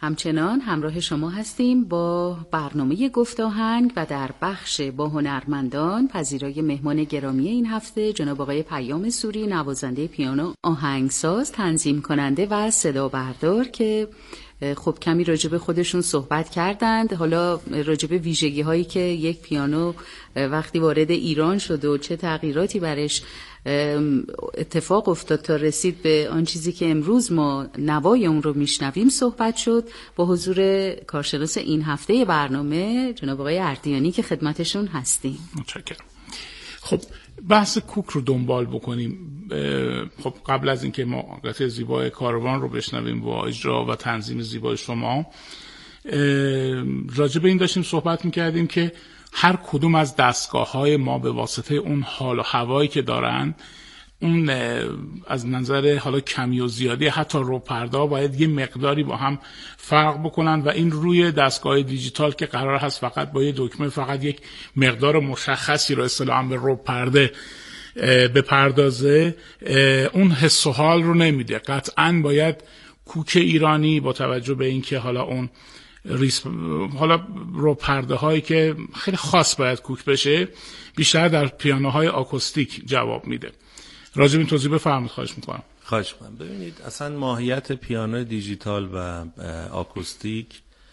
همچنان همراه شما هستیم با برنامه گفت آهنگ و در بخش با هنرمندان پذیرای مهمان گرامی این هفته جناب آقای پیام سوری، نوازنده پیانو، آهنگساز، تنظیم کننده و صدا بردار که خب کمی راجب خودشون صحبت کردند. حالا راجب ویژگی هایی که یک پیانو وقتی وارد ایران شد و چه تغییراتی برش اتفاق افتاد تا رسید به آن چیزی که امروز ما نوای اون رو میشنویم صحبت شد با حضور کارشناس این هفته برنامه جناب آقای اردیانی که خدمتشون هستیم. متشکرم. خب بحث کوک رو دنبال بکنیم. خب قبل از اینکه ما قطعه زیبای کاروان رو بشنویم با اجرا و تنظیم زیبای شما، راجع به این داشتیم صحبت میکردیم که هر کدوم از دستگاه‌های ما به واسطه اون حال و هوایی که دارن، اون از نظر حالا کمی و زیادی حتی رو پرده باید یه مقداری با هم فرق بکنن و این روی دستگاه دیجیتال که قرار هست فقط با یه دکمه فقط یک مقدار مشخصی رو اصطلاحاً به رو پرده بپردازه، اون حس و حال رو نمیده. قطعاً باید کوک ایرانی با توجه به این که حالا اون حالا رو پرده هایی که خیلی خاص باید کوک بشه بیشتر در پیانوهای آکوستیک جواب میده. راجب این توضیح بفرمایید خواهش میکنم. خواهش میکنم. ببینید اصلا ماهیت پیانو دیجیتال و آکوستیک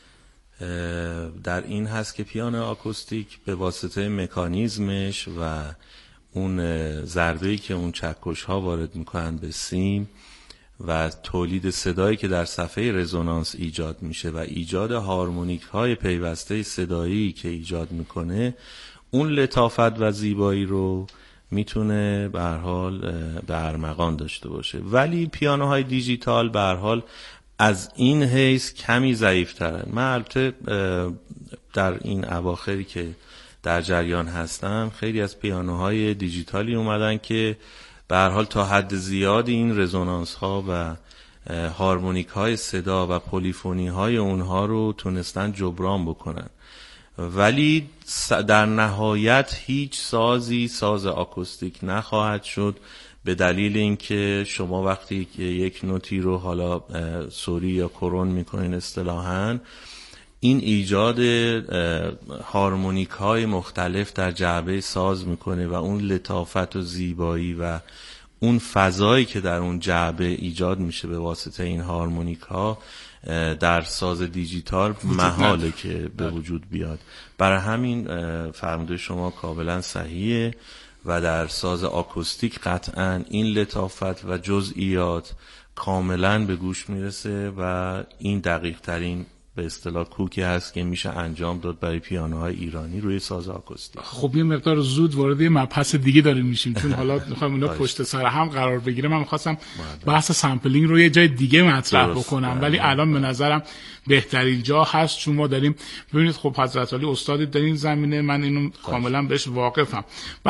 در این هست که پیانو آکوستیک به واسطه مکانیزمش و اون ضربه‌ای که اون چکش ها وارد میکنن به سیم و تولید صدایی که در صفحه رزونانس ایجاد میشه و ایجاد هارمونیک های پیوسته صدایی که ایجاد میکنه، اون لطافت و زیبایی رو میتونه به هر حال به ارمغان داشته باشه. ولی پیانوهای دیجیتال به هر حال از این حیث کمی ضعیف‌ترن. من البته در این اواخری که در جریان هستم خیلی از پیانوهای دیجیتالی اومدن که به هر حال تا حد زیادی این رزونانس ها و هارمونیک های صدا و پلیفونی های اونها رو تونستن جبران بکنن، ولی در نهایت هیچ سازی ساز آکوستیک نخواهد شد، به دلیل اینکه شما وقتی که یک نوتی رو حالا سوری یا کرون میکنین اصطلاحاً، این ایجاد هارمونیک های مختلف در جعبه ساز میکنه و اون لطافت و زیبایی و اون فضایی که در اون جعبه ایجاد میشه به واسطه این هارمونیک ها در ساز دیجیتال محاله که به وجود بیاد. برای همین فرموده شما کاملا صحیحه و در ساز آکوستیک قطعا این لطافت و جزئیات کاملا به گوش میرسه و این دقیق ترین به اصطلاح کوکی هست که میشه انجام داد برای پیانوهای ایرانی روی ساز آکوستیک. خب یه مقدار زود وارد یه مبحث دیگه داریم میشیم چون حالا میخوام اونا پشت سر هم قرار بگیره. من میخواستم بحث سامپلینگ رو یه جای دیگه مطرح بکنم ولی الان به نظرم بهترین جا هست چون ما داریم ببینید خب حضرت علی استادی در این زمینه، من اینو کاملا بهش واقفم.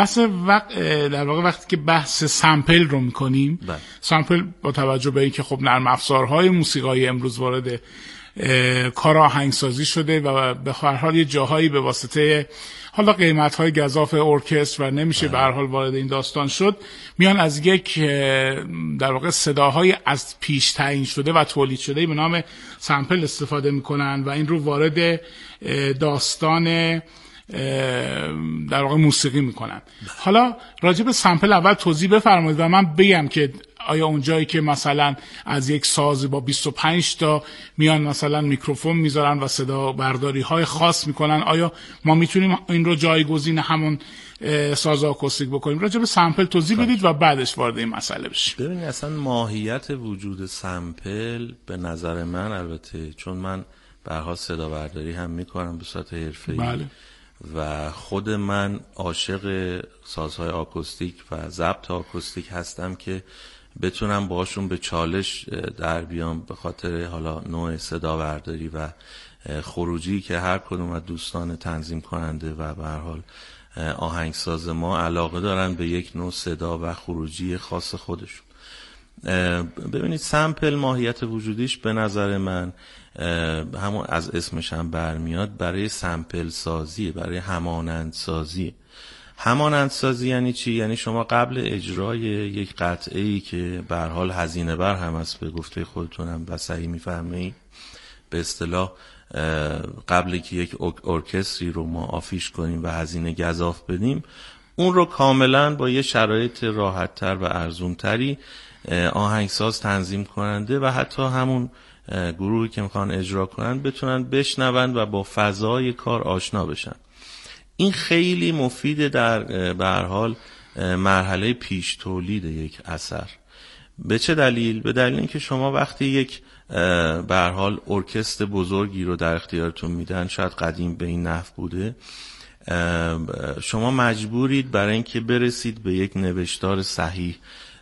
در واقع وقتی که بحث سامپل رو میکنیم، سامپل با توجه به اینکه خب نرم افزارهای موسیقایی امروز وارد کار آهنگسازی شده و به هر حال یه جاهایی به واسطه حالا قیمت‌های گزاف ارکستر و نمیشه به هر حال وارد این داستان شد، میان از یک در واقع صداهای از پیش تعیین شده و تولید شده به نام سامپل استفاده میکنن و این رو وارد داستان در واقع موسیقی میکنن. حالا راجع به سامپل اول توضیح بفرمایید و من بگم که آیا اونجایی که مثلا از یک ساز با 25 تا میان مثلا میکروفون میذارن و صدا برداری های خاص میکنن، آیا ما میتونیم این رو جایگزین همون ساز آکوستیک بکنیم؟ راجع به سامپل توضیح بدید و بعدش وارد این مسئله بشیم. ببینید اصلا ماهیت وجود سامپل به نظر من، البته چون من به هر حال صدا برداری هم میکنم به صورت حرفه‌ای و خود من عاشق سازهای آکوستیک و ضبط آکوستیک هستم که بتونم باشون به چالش در بیام به خاطر حالا نوع صدا برداری و خروجی که هر کدوم از دوستان تنظیم کننده و به هر حال آهنگساز ما علاقه دارن به یک نوع صدا و خروجی خاص خودشون. ببینید سامپل ماهیت وجودیش به نظر من همون از اسمش هم برمیاد، برای سامپل سازی، برای همانند سازی. همانند سازی یعنی چی؟ یعنی شما قبل اجرای یک قطعه‌ای که به هر حال هزینه بر هم است، به گفته خودتونم و صحیح میفهمید، به اصطلاح قبل که یک ارکستری رو ما آفیش کنیم و هزینه گزاف بدیم، اون رو کاملا با یه شرایط راحت‌تر و ارزون‌تری آهنگساز، تنظیم کننده و حتی همون گروهی که میخوان اجرا کنن بتونن بشنون و با فضای کار آشنا بشن. این خیلی مفیده در به هر حال مرحله پیش تولید یک اثر. به چه دلیل؟ به دلیل اینکه شما وقتی یک به هر حال ارکستر بزرگی رو در اختیارتون میدن، شاید قدیم به این نحو بوده، شما مجبورید برای اینکه برسید به یک نوشتار صحیح،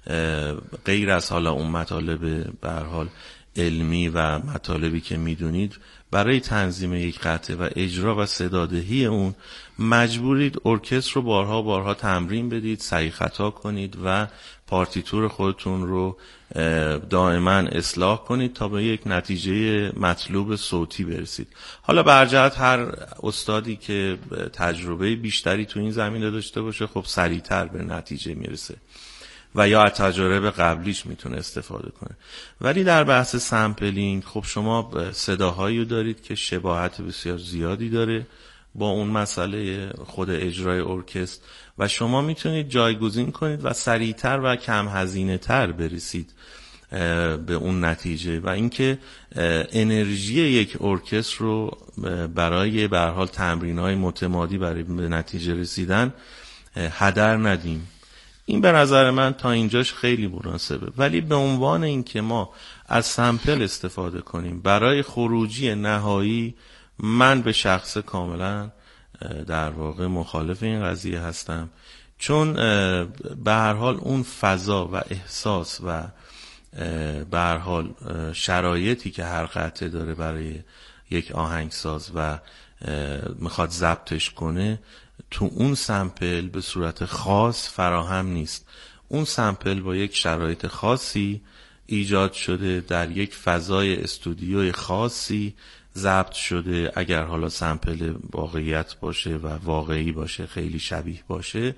غیر از حالا اون مطالب به هر حال علمی و مطالبی که میدونید، برای تنظیم یک قطعه و اجرا و صدادهی اون مجبورید ارکستر رو بارها تمرین بدید، صحیح خطا کنید و پارتیتور خودتون رو دائما اصلاح کنید تا به یک نتیجه مطلوب صوتی برسید. حالا برجهت هر استادی که تجربه بیشتری تو این زمینه داشته باشه خب سریعتر به نتیجه میرسه و یا از تجارب قبلیش میتونه استفاده کنه. ولی در بحث سامپلینگ خب شما صداهایی دارید که شباهت بسیار زیادی داره با اون مسئله خود اجرای ارکستر و شما میتونید جایگزین کنید و سریعتر و کم هزینه تر برسید به اون نتیجه و اینکه انرژی یک ارکستر رو برای به هر حال تمرین‌های متمادی برای به نتیجه رسیدن هدر ندیم. این به نظر من تا اینجاش خیلی مناسبه. ولی به عنوان اینکه ما از سامپل استفاده کنیم برای خروجی نهایی، من به شخص کاملا در واقع مخالف این قضیه هستم، چون به هر حال اون فضا و احساس و به هر حال شرایطی که هر قطعه داره برای یک آهنگساز و میخواد ضبطش کنه تو اون سامپل به صورت خاص فراهم نیست. اون سامپل با یک شرایط خاصی ایجاد شده، در یک فضای استودیوی خاصی ضبط شده، اگر حالا سامپل واقعیت باشه و واقعی باشه، خیلی شبیه باشه،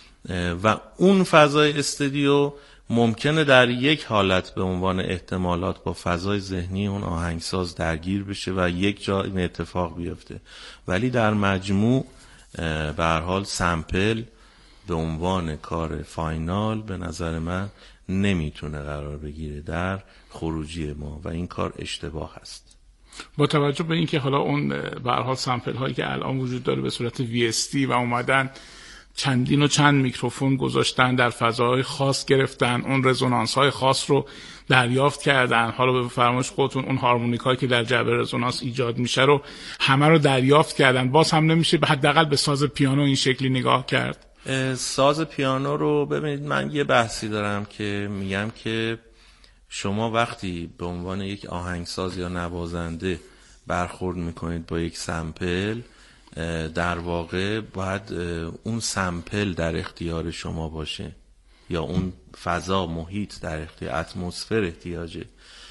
و اون فضای استودیو ممکنه در یک حالت به عنوان احتمالات با فضای ذهنی اون آهنگساز درگیر بشه و یک جا این اتفاق بیفته، ولی در مجموع به هر حال سامپل به عنوان کار فاینال به نظر من نمیتونه قرار بگیره در خروجی ما و این کار اشتباه هست. با توجه به اینکه حالا اون به هر حال سامپل هایی که الان وجود داره به صورت VST و اومدن چندین و چند میکروفون گذاشتن، در فضاهای خاص گرفتن، اون رزونانس های خاص رو دریافت کردن، حالا به فرمایش خودتون اون هارمونیک هایی که در جبر رزونانس ایجاد میشه رو همه رو دریافت کردن، باز هم نمیشه حداقل به ساز پیانو این شکلی نگاه کرد؟ ساز پیانو رو ببینید، من یه بحثی دارم که میگم که شما وقتی به عنوان یک آهنگساز یا نوازنده برخورد میکنید با یک سامپل، در واقع باید اون سامپل در اختیار شما باشه یا اون فضا، محیط در اختیار، اتمسفر احتیاجه.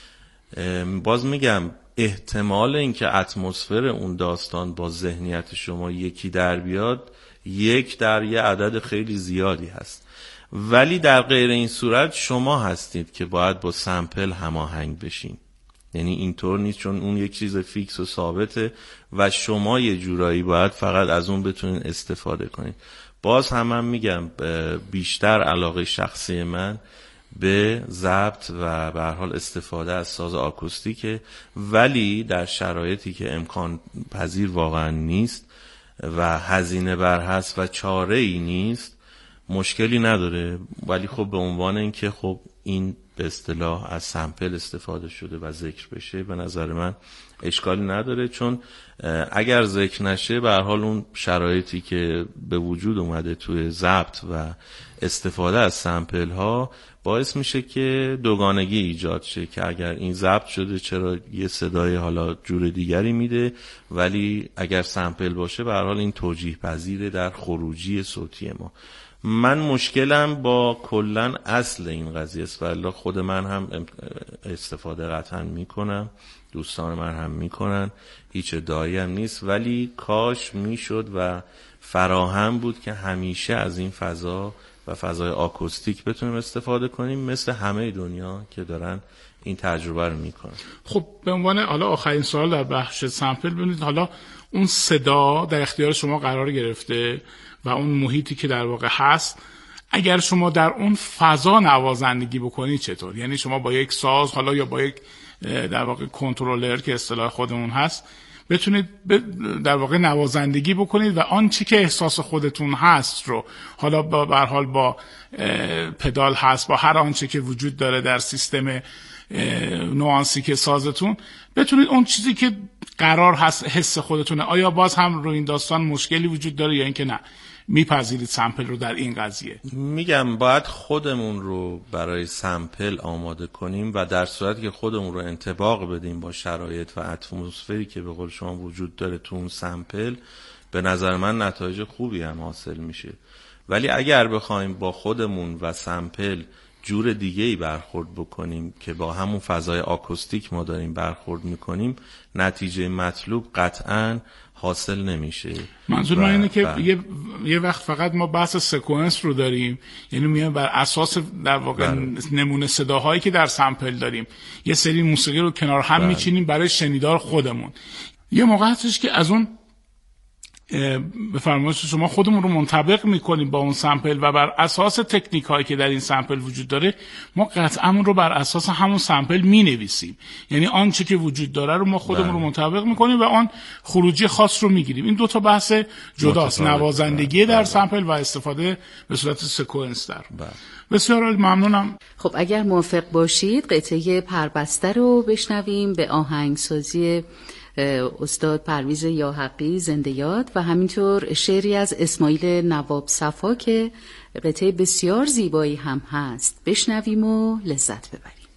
باز میگم احتمال اینکه اتمسفر اون داستان با ذهنیت شما یکی در بیاد 1 در یه عدد خیلی زیادی هست، ولی در غیر این صورت شما هستید که باید با سامپل هماهنگ بشین. یعنی اینطور نیست، چون اون یک چیز فیکس و ثابته و شما یه جورایی باید فقط از اون بتونین استفاده کنید. باز هم میگم بیشتر علاقه شخصی من به ضبط و به هر حال استفاده از ساز آکوستیکه، ولی در شرایطی که امکان پذیر واقعا نیست و هزینه بر هست و چاره ای نیست مشکلی نداره. ولی خب به عنوان اینکه خب این به اصطلاح از سامپل استفاده شده و ذکر بشه، به نظر من اشکالی نداره، چون اگر ذکر نشه به هر حال اون شرایطی که به وجود اومده توی ضبط و استفاده از سامپل ها باعث میشه که دوگانگی ایجاد شه که اگر این ضبط شده چرا یه صدای حالا جور دیگری میده، ولی اگر سامپل باشه به هر حال این توجیه پذیره در خروجی صوتی ما. من مشکلم با کلن اصل این قضیه است، والله خود من هم استفاده قطعا میکنم، دوستان من هم میکنن، هیچ ادعایی هم نیست، ولی کاش میشد و فراهم بود که همیشه از این فضا و فضای آکوستیک بتونیم استفاده کنیم، مثل همه دنیا که دارن این تجربه رو میکنن. خب به عنوان حالا آخرین سوال در بخش سامپل، ببینید حالا اون صدا در اختیار شما قرار گرفته و اون محیطی که در واقع هست، اگر شما در اون فضا نوازندگی بکنید چطور؟ یعنی شما با یک ساز حالا یا با یک در واقع کنترلر که اصطلاح خودمون هست بتونید در واقع نوازندگی بکنید و آن چی که احساس خودتون هست رو حالا به هر حال با پدال هست، با هر آنچه که وجود داره در سیستم نوانسی که سازتون، بتونید اون چیزی که قرار هست حس خودتونه. آیا باز هم رو این داستان مشکلی وجود داره یا اینکه نه میپذیرید سامپل رو در این قضیه؟ میگم باید خودمون رو برای سامپل آماده کنیم و در صورتی که خودمون رو انطباق بدیم با شرایط و اتمسفری که به قول شما وجود داره تو اون سامپل، به نظر من نتایج خوبی هم حاصل میشه. ولی اگر بخوایم با خودمون و سامپل جور دیگه‌ای برخورد بکنیم که با همون فضای آکوستیک ما داریم برخورد میکنیم، نتیجه مطلوب قطعاً حاصل نمیشه. منظور من اینه که یه وقت فقط ما بحث سکونس رو داریم، یعنی میایم بر اساس در واقع نمونه صداهایی که در سامپل داریم یه سری موسیقی رو کنار هم میچینیم برای شنیدار خودمون. یه موقع هستش که از اون به فرمایش شما خودمون رو منطبق میکنیم با اون سامپل و بر اساس تکنیک هایی که در این سامپل وجود داره ما قطعا رو بر اساس همون سامپل مینویسیم. یعنی آنچه که وجود داره رو ما خودمون رو منطبق میکنیم و آن خروجی خاص رو میگیریم. این دو تا بحث جداست، نوازندگی در سامپل و استفاده به صورت سکونس در. بسیار عالی، ممنونم. خب اگر موافق باشید قطعه پربسته رو بشنویم به آهنگسازی استاد پرویز یاحقی زنده یاد و همینطور شعری از اسماعیل نواب صفا که قطعه بسیار زیبایی هم هست. بشنویم و لذت ببریم.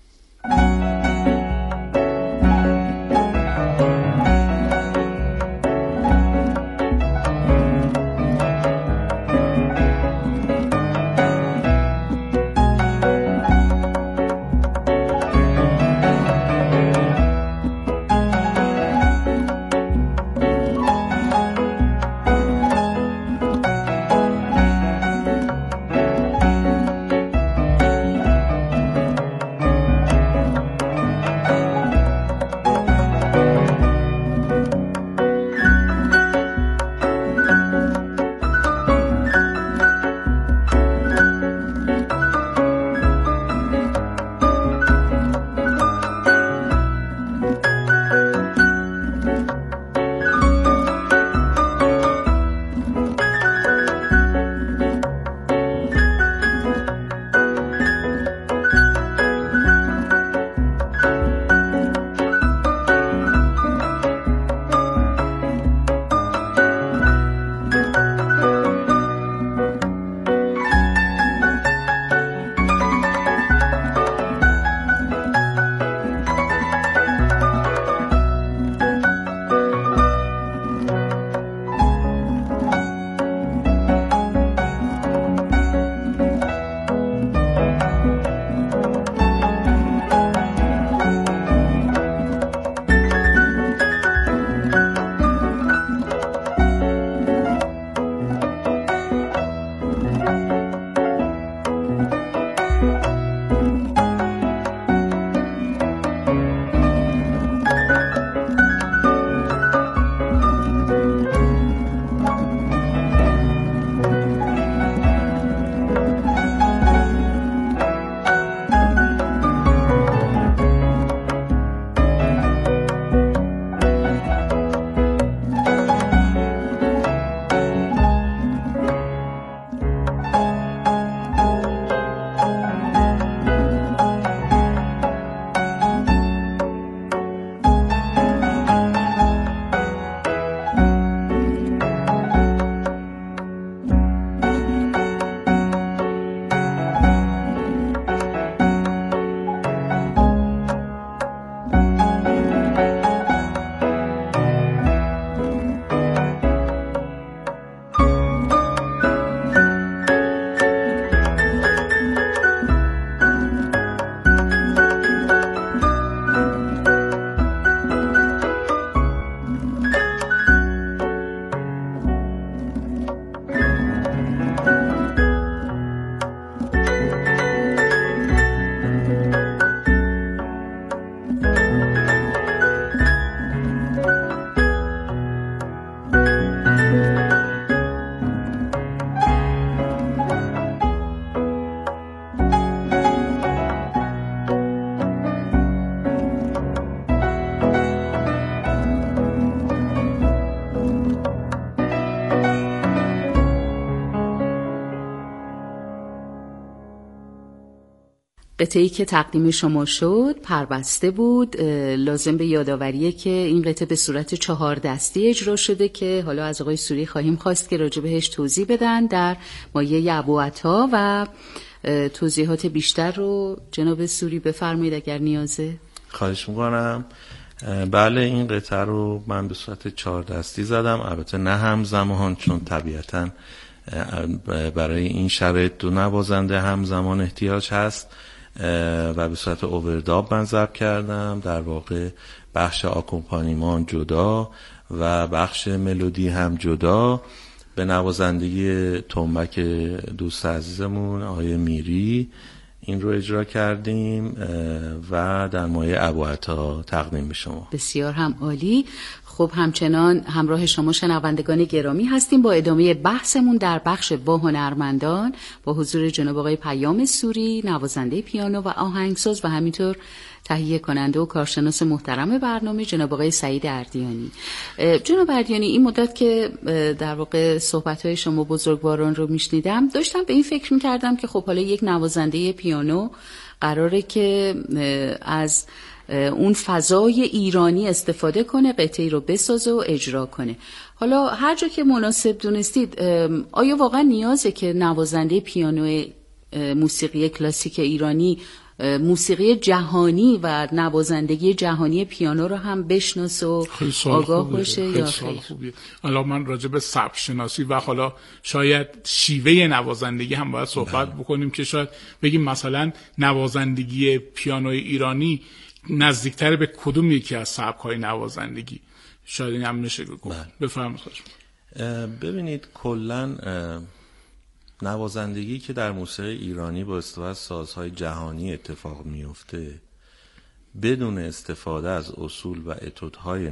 قطعه‌ای که تقدیم شما شد پربسته بود. لازم به یادآوریه که این قطعه به صورت 4 دستی اجرا شده که حالا از آقای سوری خواهیم خواست که راجع بهش توضیح بدن در مایه ابوعطا و توضیحات بیشتر رو جناب سوری بفرمایید اگر نیازه. خواهش میکنم. بله، این قطعه رو من به صورت 4 دستی زدم، البته نه همزمان، چون طبیعتاً برای این شرایط 2 نوازنده همزمان احتیاج هست و به صورت اوورداب من ضبط کردم. در واقع بخش آکومپانیمان جدا و بخش ملودی هم جدا به نوازندگی تنبک دوست عزیزمون آقای میری این رو اجرا کردیم و در مایه ابوعطا تقدیم به شما. بسیار هم عالی. خب همچنان همراه شما شنوندگان گرامی هستیم با ادامه بحثمون در بخش با هنرمندان با حضور جناب آقای پیام سوری، نوازنده پیانو و آهنگساز و همینطور تهیه کننده و کارشناس محترم برنامه جناب آقای سعید اردیانی. جناب اردیانی، این مدت که در واقع صحبت‌های شما بزرگواران رو میشنیدم داشتم به این فکر میکردم که خب حالا یک نوازنده پیانو قراره که از اون فضای ایرانی استفاده کنه، قطعه‌ای رو بسازه و اجرا کنه. حالا هر جا که مناسب دونستید، آیا واقعا نیازه که نوازنده پیانو موسیقی کلاسیک ایرانی موسیقی جهانی و نوازندگی جهانی پیانو رو هم بشناسه و آگاه باشه یا خیر؟ الان من راجع به سبک شناسی و حالا شاید شیوه نوازندگی هم باید صحبت بکنیم که شاید بگیم مثلا نوازندگی پیانوی ایرانی نزدیکتر به کدوم یکی از سبک‌های نوازندگی، شاید این هم میشه گفت. بفرمایید. ببینید کلاً نوازندگی که در موسیقی ایرانی با استفاده از سازهای جهانی اتفاق میفته بدون استفاده از اصول و اتودهای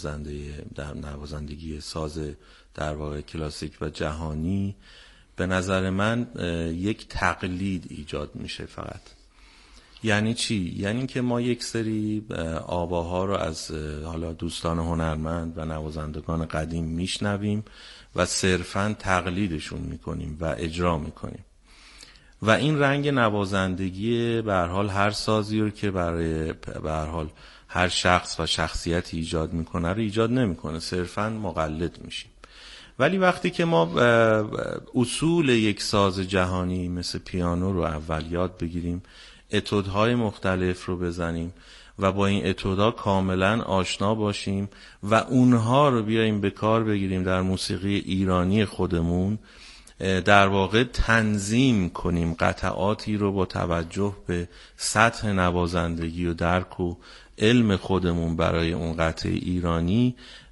نوازندگی ساز در واقع کلاسیک و جهانی به نظر من یک تقلید ایجاد میشه فقط. یعنی چی؟ یعنی که ما یک سری آواها رو از حالا دوستان هنرمند و نوازندگان قدیم میشنویم و صرفاً تقلیدشون میکنیم و اجرا میکنیم و این رنگ نوازندگی به هر حال هر سازی رو که برای به هر حال هر شخص و شخصیتی ایجاد میکنه رو ایجاد نمیکنه، صرفاً مقلد میشیم. ولی وقتی که ما اصول یک ساز جهانی مثل پیانو رو اول یاد بگیریم، اتودهای مختلف رو بزنیم و با این اتودا کاملا آشنا باشیم و اونها رو بیاییم به کار بگیریم در موسیقی ایرانی خودمون، در واقع تنظیم کنیم قطعاتی رو با توجه به سطح نوازندگی و درک و علم خودمون برای اون قطعه ایرانی،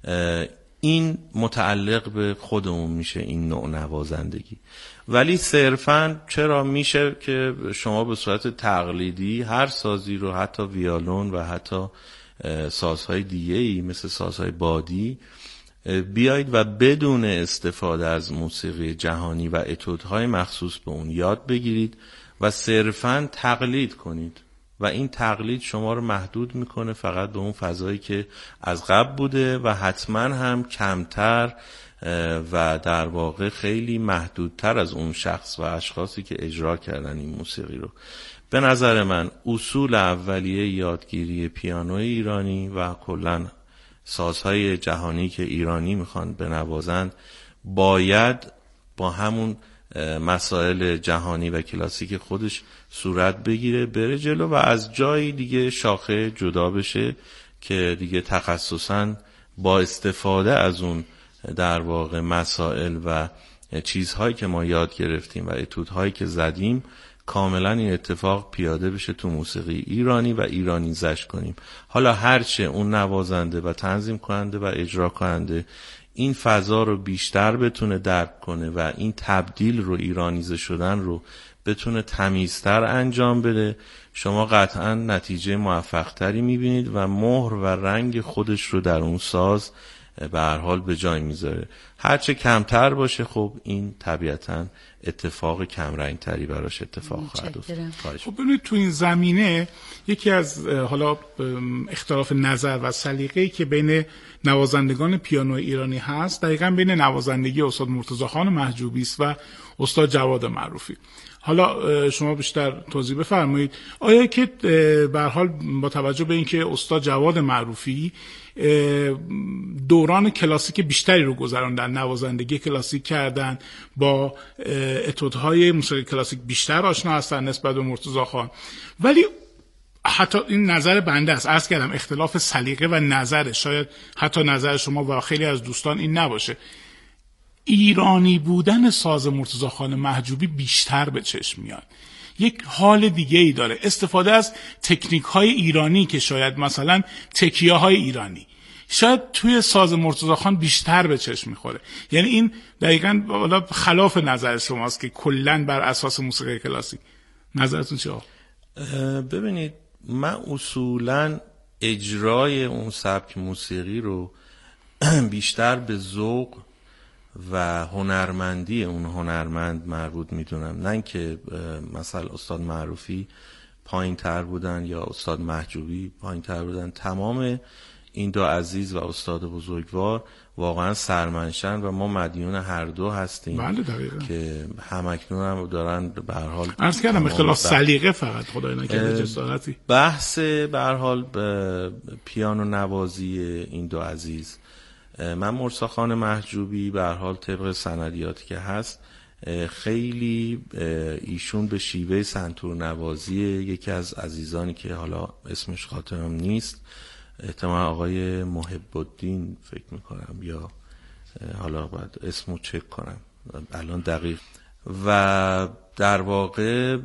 این متعلق به خودمون میشه این نوع نوازندگی. ولی صرفاً چرا میشه که شما به صورت تقلیدی هر سازی رو، حتی ویولون و حتی سازهای دیگه‌ای مثل سازهای بادی، بیایید و بدون استفاده از موسیقی جهانی و اتودهای مخصوص به اون یاد بگیرید و صرفاً تقلید کنید و این تقلید شما رو محدود میکنه فقط به اون فضایی که از قبل بوده و حتما هم کمتر و در واقع خیلی محدودتر از اون شخص و اشخاصی که اجرا کردن این موسیقی رو. به نظر من اصول اولیه یادگیری پیانوی ایرانی و کلاً سازهای جهانی که ایرانی میخوان بنوازند باید با همون مسائل جهانی و کلاسیک خودش صورت بگیره، بره جلو و از جایی دیگه شاخه جدا بشه که دیگه تخصصاً با استفاده از اون در واقع مسائل و چیزهایی که ما یاد گرفتیم و اتودهایی که زدیم کاملا این اتفاق پیاده بشه تو موسیقی ایرانی و ایرانیزش کنیم. حالا هرچه اون نوازنده و تنظیم کننده و اجرا کننده این فضا رو بیشتر بتونه درک کنه و این تبدیل رو، ایرانیزه شدن رو بتونه تمیزتر انجام بده، شما قطعا نتیجه موفق تری میبینید و مهر و رنگ خودش رو در اون ساز به هر حال به جای میذاره. هرچه کمتر باشه خب این طبیعتاً اتفاق کمرنگ تری براش اتفاق خواهد افتاد. خب ببینید تو این زمینه یکی از حالا اختلاف نظر و سلیقه‌ای که بین نوازندگان پیانو ایرانی هست دقیقاً بین نوازندگی استاد مرتضی خان محجوبی است و استاد جواد معروفی. حالا شما بیشتر توضیح بفرمایید. آیا که به هر حال با توجه به اینکه استاد جواد معروفی دوران کلاسیک بیشتری رو گذراندن، نوازندگی کلاسیک کردن، با اتودهای موسیقی کلاسیک بیشتر آشنا هستن نسبت به مرتضی خان، ولی حتی این نظر بنده است، عرض کردم اختلاف سلیقه و نظر، شاید حتی نظر شما و خیلی از دوستان این نباشه، ایرانی بودن ساز مرتضی خان محجوبی بیشتر به چشم میاد، یک حال دیگه ای داره، استفاده از تکنیک های ایرانی که شاید مثلا تکیه های ایرانی شاید توی ساز مرتضی خان بیشتر به چشم میخوره. یعنی این دقیقاً خلاف نظر شماست که کلاً بر اساس موسیقی کلاسیک. نظرتون چیه؟ ببینید، من اصولاً اجرای اون سبک موسیقی رو بیشتر به ذوق و هنرمندی اون هنرمند مربوط میدونم، نه اینکه مثلا استاد معروفی پایین تر بودن یا استاد محجوبی پایین تر بودن. تمام این دو عزیز و استاد بزرگوار واقعا سرمنشن و ما مدیون هر دو هستیم. بله دقیقاً. که همکنون هم دارن به هر حال عرض کردم اختلاف سلیقه فقط خدای نکرده جسارتی. بحث به هر حال پیانو نوازی این دو عزیز، من مرتضی خان محجوبی به هر حال طبق سندیاتی که هست خیلی ایشون به شیوه سنتور نوازی یکی از عزیزانی که حالا اسمش خاطرم نیست، احتمال آقای محب الدین فکر میکنم، یا حالا باید اسمو چک کنم الان دقیق، و در واقع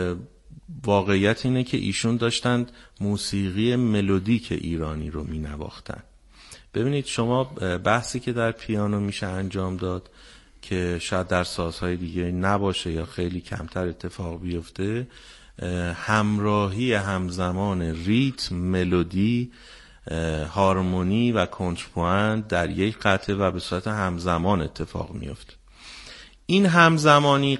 واقعیت اینه که ایشون داشتند موسیقی ملودیک ایرانی رو می نواختن. ببینید شما بحثی که در پیانو میشه انجام داد که شاید در سازهای دیگه نباشه یا خیلی کمتر اتفاق بیفته، همراهی همزمان ریتم، ملودی، هارمونی و کنترپوینت در یک قطعه و به صورت همزمان اتفاق میفته. این همزمانی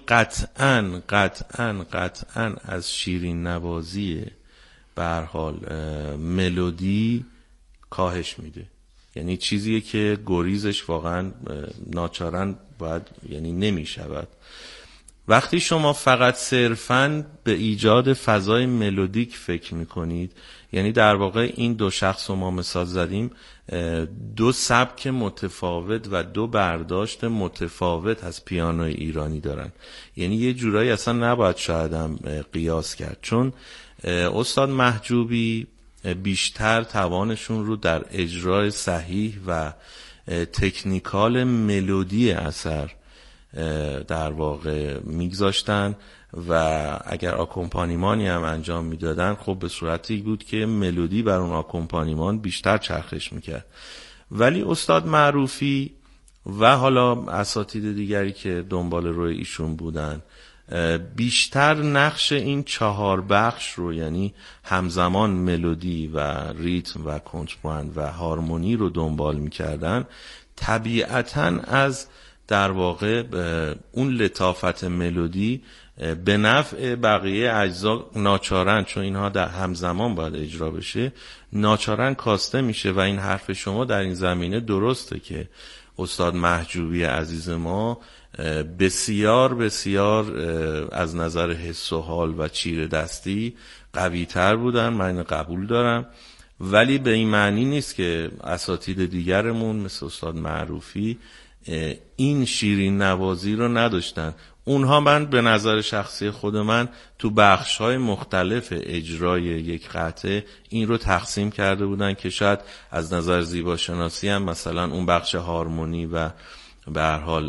قطعاً از شیرین نوازی به هر حال ملودی کاهش میده. یعنی چیزیه که گریزش واقعا ناچارن باید، یعنی نمیشود. وقتی شما فقط صرفاً به ایجاد فضای ملودیک فکر میکنید، یعنی در واقع این دو شخص رو ما مثال زدیم، دو سبک متفاوت و دو برداشت متفاوت از پیانوی ایرانی دارن. یعنی یه جورایی اصلا نباید شاید هم قیاس کرد، چون استاد محجوبی بیشتر توانشون رو در اجرای صحیح و تکنیکال ملودی اثر در واقع میگذاشتن و اگر آکومپانیمانی هم انجام میدادن خب به صورتی بود که ملودی بر اون آکومپانیمان بیشتر چرخش میکرد. ولی استاد معروفی و حالا اساتید دیگری که دنبال روی ایشون بودن بیشتر نقش این 4 بخش رو، یعنی همزمان ملودی و ریتم و کنترپوینت و هارمونی رو دنبال میکردن. طبیعتاً از در واقع اون لطافت ملودی به نفع بقیه اجزا ناچارن، چون اینها در همزمان باید اجرا بشه، ناچارن کاسته میشه. و این حرف شما در این زمینه درسته که استاد محجوبی عزیز ما بسیار بسیار از نظر حس و حال و چیره دستی قوی تر بودن، من قبول دارم، ولی به این معنی نیست که اساتید دیگرمون مثل استاد معروفی این شیرین نوازی رو نداشتن. اونها من به نظر شخصی خود من تو بخش‌های مختلف اجرای یک قطعه این رو تقسیم کرده بودن که شاید از نظر زیباشناسی هم مثلا اون بخش هارمونی و به هر حال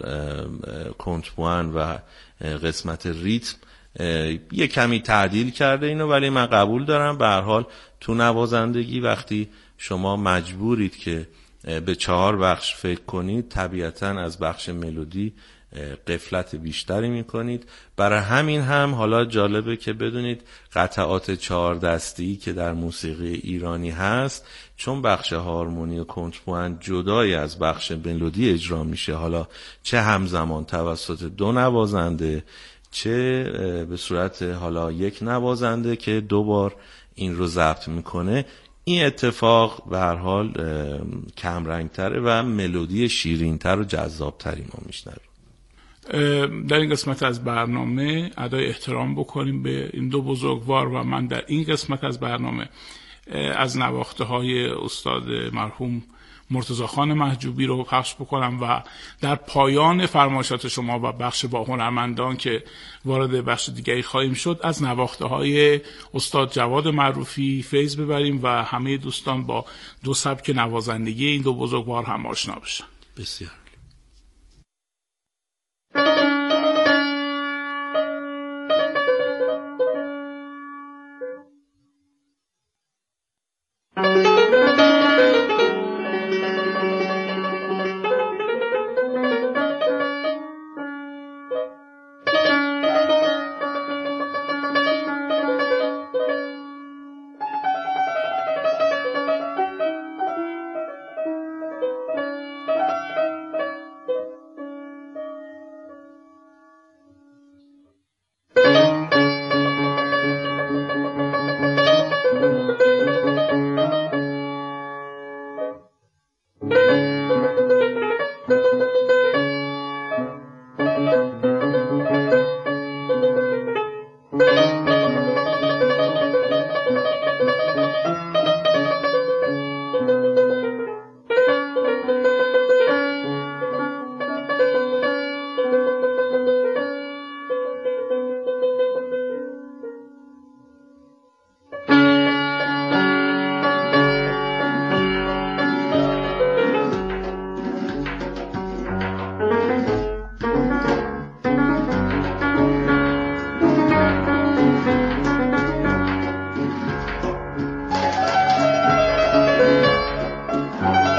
کنترپوینت و قسمت ریتم یه کمی تعدیل کرده اینو، ولی من قبول دارم به هر حال تو نوازندگی وقتی شما مجبورید که به 4 بخش فکر کنید، طبیعتاً از بخش ملودی غفلت بیشتری میکنید. برای همین هم حالا جالبه که بدونید قطعات 4 دستی که در موسیقی ایرانی هست، چون بخش هارمونی و کنترپوینت جدای از بخش ملودی اجرا میشه، حالا چه همزمان توسط 2 نوازنده، چه به صورت حالا یک نوازنده که 2 بار این رو ضبط میکنه، این اتفاق به هر حال کم رنگتره و ملودی شیرینتر و جذابتری ما میشنویم. در این قسمت از برنامه ادای احترام بکنیم به این دو بزرگوار و من در این قسمت از برنامه از نواخته های استاد مرحوم مرتضی خان محجوبی رو پخش بکنم و در پایان فرمایشات شما و بخش با هنرمندان که وارد بخش دیگری خواهیم شد از نواخته های استاد جواد معروفی فیض ببریم و همه دوستان با دو سبک نوازندگی این دو بزرگوار هم آشنا بشن. بسیار